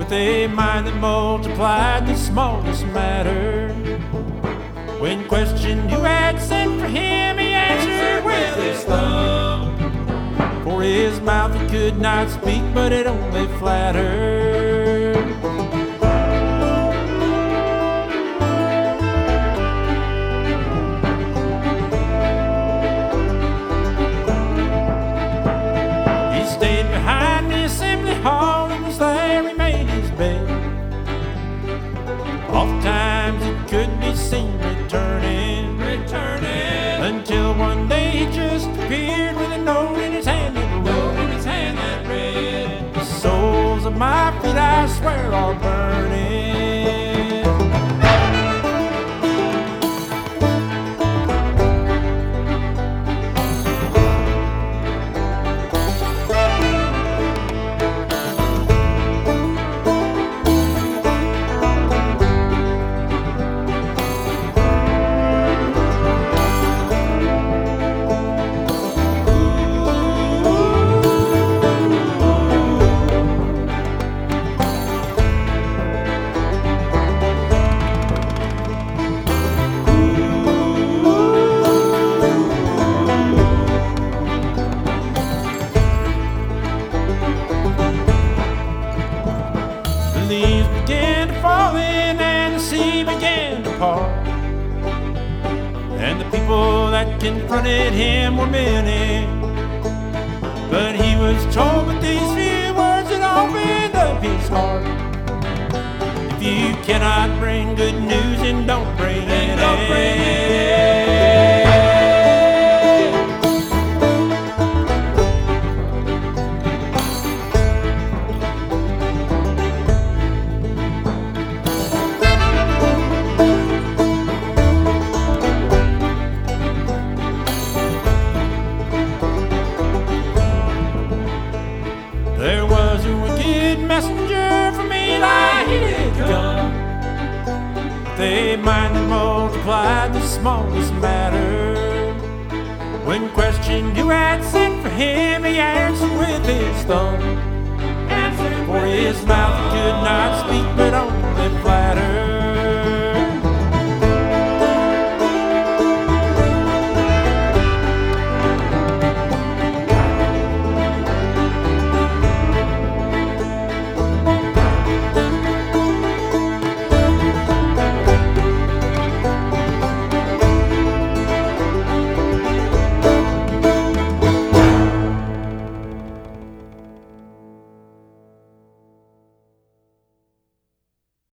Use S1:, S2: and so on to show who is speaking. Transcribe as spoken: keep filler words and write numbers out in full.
S1: with a mind that multiplied the smallest matter. When questioned who had sent for him, he answered with his thumb. For his mouth he could not speak, but it only flattered. He stayed behind the assembly hall, and was there he made his bed. Oftentimes it could be seen returning, returning, until one day he just appeared with a note in his hand that read, in his hand that read, the soles of my feet I swear are burning. The leaves began to fall in and the sea began to part, and the people that confronted him were many. But he was told with these few words that opened up his heart: if you cannot bring good news, then don't bring it. Don't bring it. There was a wicked messenger from Eli, he did come, with a mind that multiplied the smallest matter. When questioned who had sent for him, he answered with his thumb. For his mouth could not speak, but only flatter.